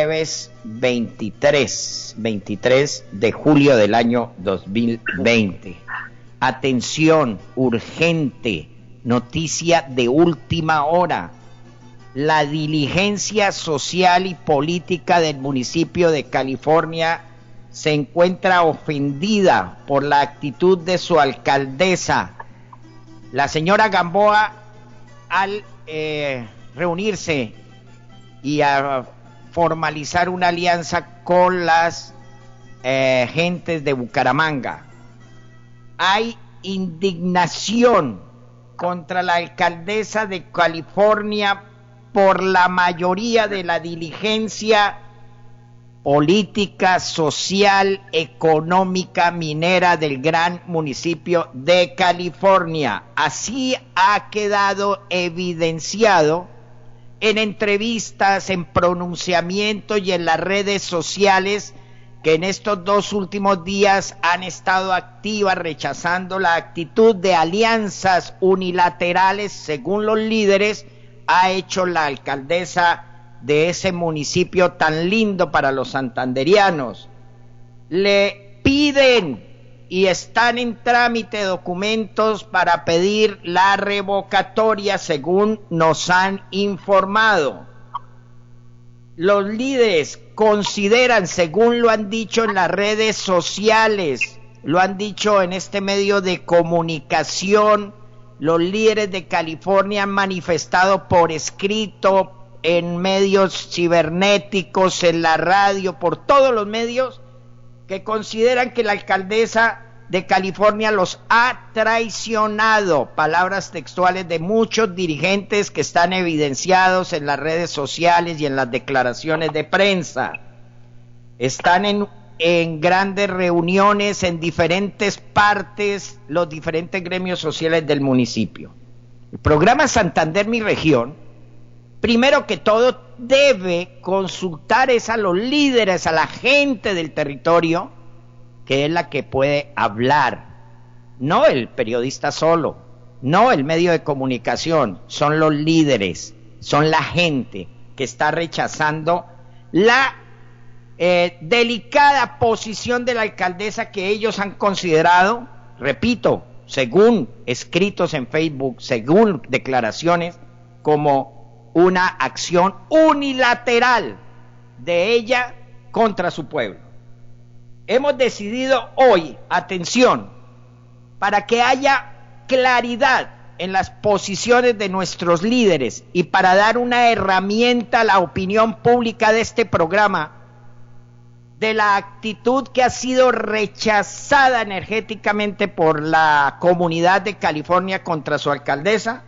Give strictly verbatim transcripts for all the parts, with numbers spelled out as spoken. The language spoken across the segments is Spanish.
jueves veintitrés de julio del año dos mil veinte. Atención, urgente, noticia de última hora. La diligencia social y política del municipio de California se encuentra ofendida por la actitud de su alcaldesa, la señora Gamboa, al eh, reunirse y a formalizar una alianza con las eh, gentes de Bucaramanga. Hay indignación contra la alcaldesa de California por la mayoría de la diligencia política, social, económica, minera del gran municipio de California. Así ha quedado evidenciado en entrevistas, en pronunciamientos y en las redes sociales, que en estos dos últimos días han estado activas rechazando la actitud de alianzas unilaterales, según los líderes, ha hecho la alcaldesa de ese municipio tan lindo para los santanderianos. Le piden y están en trámite documentos para pedir la revocatoria, según nos han informado. Los líderes consideran, según lo han dicho en las redes sociales, lo han dicho en este medio de comunicación, los líderes de California han manifestado por escrito, en medios cibernéticos, en la radio, por todos los medios, que consideran que la alcaldesa de California los ha traicionado. Palabras textuales de muchos dirigentes que están evidenciados en las redes sociales y en las declaraciones de prensa. Están en, en grandes reuniones en diferentes partes, los diferentes gremios sociales del municipio. El programa Santander Mi Región, primero que todo, debe consultar es a los líderes, a la gente del territorio, que es la que puede hablar, no el periodista solo, no el medio de comunicación, son los líderes, son la gente que está rechazando la eh, delicada posición de la alcaldesa que ellos han considerado, repito, según escritos en Facebook, según declaraciones, como una acción unilateral de ella contra su pueblo. Hemos decidido hoy, atención, para que haya claridad en las posiciones de nuestros líderes y para dar una herramienta a la opinión pública de este programa, de la actitud que ha sido rechazada energéticamente por la comunidad de California contra su alcaldesa,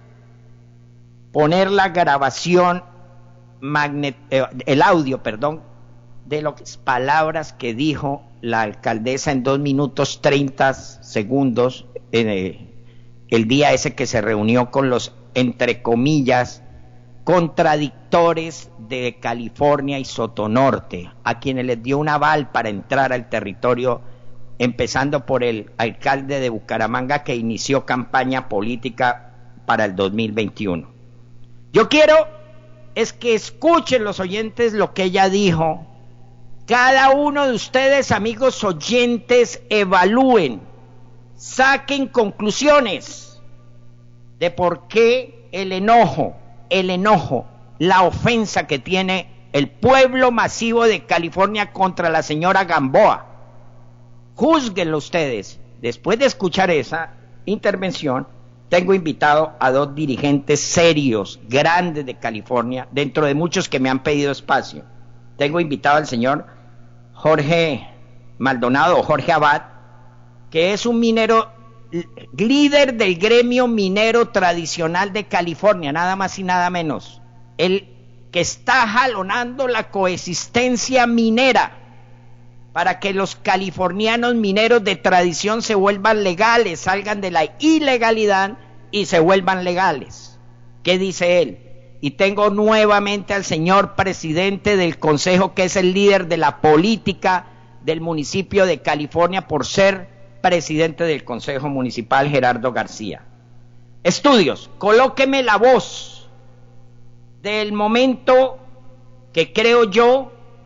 poner la grabación, magnet, eh, el audio, perdón, de las palabras que dijo la alcaldesa en dos minutos treinta segundos, eh, el día ese que se reunió con los, entre comillas, contradictores de California y Sotonorte, a quienes les dio un aval para entrar al territorio, empezando por el alcalde de Bucaramanga, que inició campaña política para el dos mil veintiuno. Yo quiero es que escuchen los oyentes lo que ella dijo. Cada uno de ustedes, amigos oyentes, evalúen, saquen conclusiones de por qué el enojo, el enojo, la ofensa que tiene el pueblo masivo de California contra la señora Gamboa. Júzguenlo ustedes. Después de escuchar esa intervención, tengo invitado a dos dirigentes serios, grandes de California, dentro de muchos que me han pedido espacio. Tengo invitado al señor Jorge Maldonado, Jorge Abad, que es un minero, líder del gremio minero tradicional de California, nada más y nada menos. El que está jalonando la coexistencia minera para que los californianos mineros de tradición se vuelvan legales, salgan de la ilegalidad y se vuelvan legales. ¿Qué dice él? Y tengo nuevamente al señor presidente del consejo, que es el líder de la política del municipio de California por ser presidente del consejo municipal, Gerardo García. Estudios, colóqueme la voz del momento que creo yo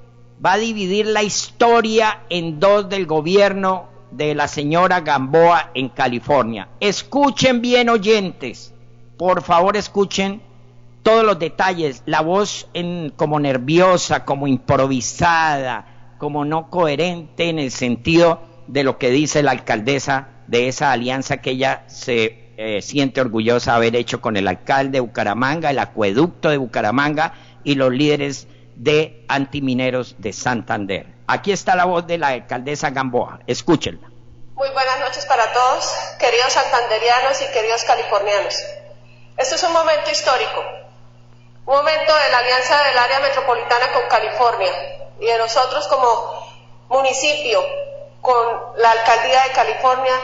va a dividir la historia en dos del gobierno de la señora Gamboa en California. Escuchen bien, oyentes, por favor escuchen todos los detalles, la voz en, como nerviosa, como improvisada, como no coherente en el sentido de lo que dice la alcaldesa de esa alianza que ella se eh, siente orgullosa de haber hecho con el alcalde de Bucaramanga, el acueducto de Bucaramanga y los líderes de antimineros de Santander. Aquí está la voz de la alcaldesa Gamboa, escúchenla. Muy buenas noches para todos, queridos santanderianos y queridos californianos. Este es un momento histórico, un momento de la alianza del área metropolitana con California y de nosotros como municipio con la alcaldía de California.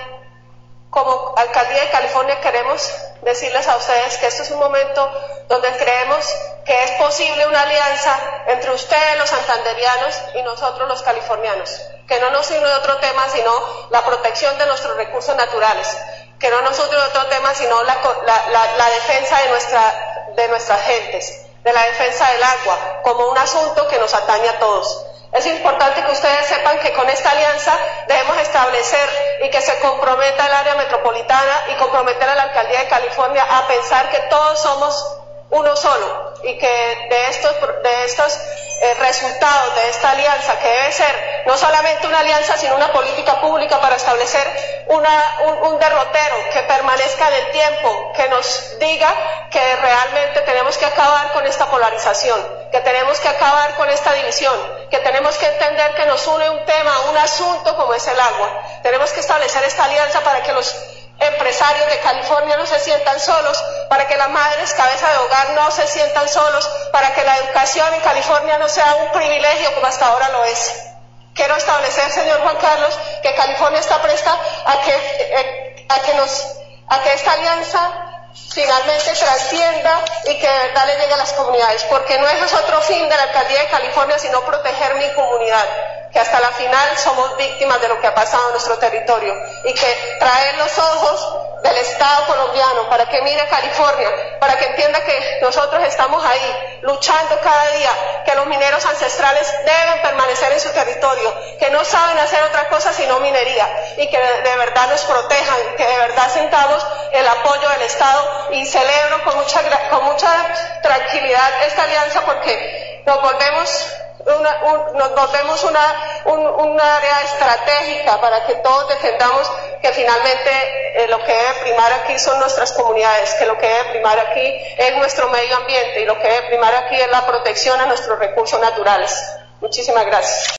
Como alcaldía de California queremos decirles a ustedes que este es un momento donde creemos que es posible una alianza entre ustedes los santanderianos y nosotros los californianos, que no nos sirve de otro tema sino la protección de nuestros recursos naturales, que no nos sirve de otro tema sino la, la, la, la defensa de, nuestra, de nuestras gentes, de la defensa del agua, como un asunto que nos atañe a todos. Es importante que ustedes sepan que con esta alianza debemos establecer y que se comprometa el área metropolitana y comprometer a la alcaldía de California a pensar que todos somos uno solo y que de estos, de estos eh, resultados de esta alianza, que debe ser no solamente una alianza sino una política pública para establecer una, un, un derrotero que permanezca en el tiempo, que nos diga que realmente tenemos que acabar con esta polarización, que tenemos que acabar con esta división, que tenemos que entender que nos une un tema, un asunto como es el agua. Tenemos que establecer esta alianza para que los empresarios de California no se sientan solos, para que las madres cabeza de hogar no se sientan solos, para que la educación en California no sea un privilegio como hasta ahora lo es. Quiero establecer, señor Juan Carlos, que California está presta a que, eh, a que, nos, a que esta alianza finalmente trascienda y que de verdad le llegue a las comunidades, porque no es otro fin de la alcaldía de California sino proteger mi comunidad, que hasta la final somos víctimas de lo que ha pasado en nuestro territorio, y que traer los ojos del Estado colombiano para que mire a California, para que entienda que nosotros estamos ahí luchando cada día, que los mineros ancestrales deben permanecer en su territorio, que no saben hacer otra cosa sino minería, y que de, de verdad nos protejan, que de verdad sentamos el apoyo del Estado. Y celebro con mucha, con mucha tranquilidad esta alianza, porque nos volvemos una, un, nos volvemos una, un, un área estratégica para que todos defendamos que finalmente eh, lo que debe primar aquí son nuestras comunidades, que lo que debe primar aquí es nuestro medio ambiente y lo que debe primar aquí es la protección a nuestros recursos naturales. Muchísimas gracias.